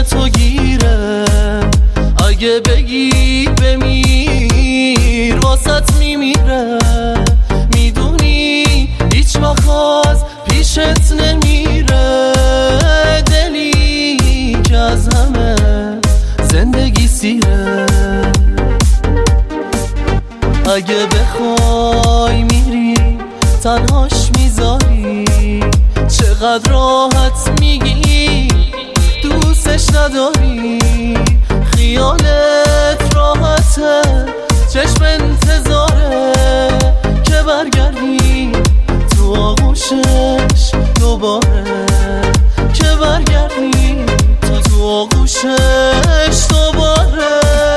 تو گیره. اگه بگی بمیر واسط میمیره. میدونی هیچ وقت از پیشت نمیره. دلی که از همه زندگی سیره. اگه بخوای میری تنهاش میذاری. چقدر راحت میگی دوستش نداری. خیالت راحته چشم انتظاره که برگردی تو آغوشش دوباره. که برگردی تو آغوشش دوباره.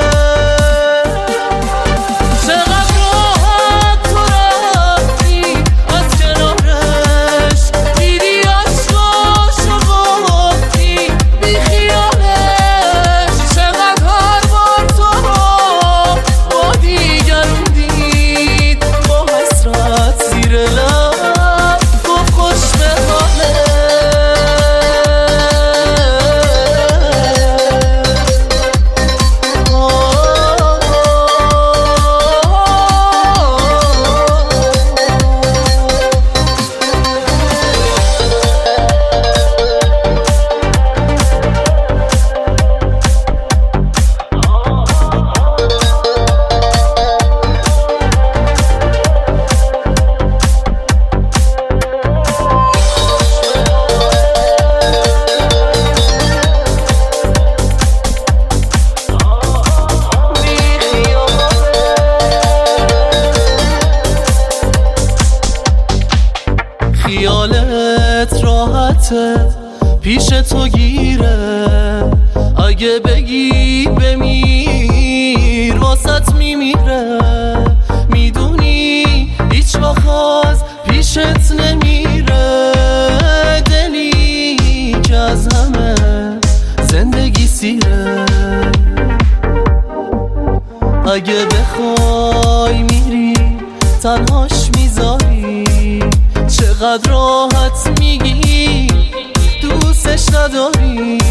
خیالت راحته پیش تو گیره. اگه بگی بمیر واسط میمیره. میدونی هیچ وقت از پیشت نمیره. دلی که از همه زندگی سیره. اگه بخوای میری تنهاش میذاری. چقدر راحت میگی دوستش نداری.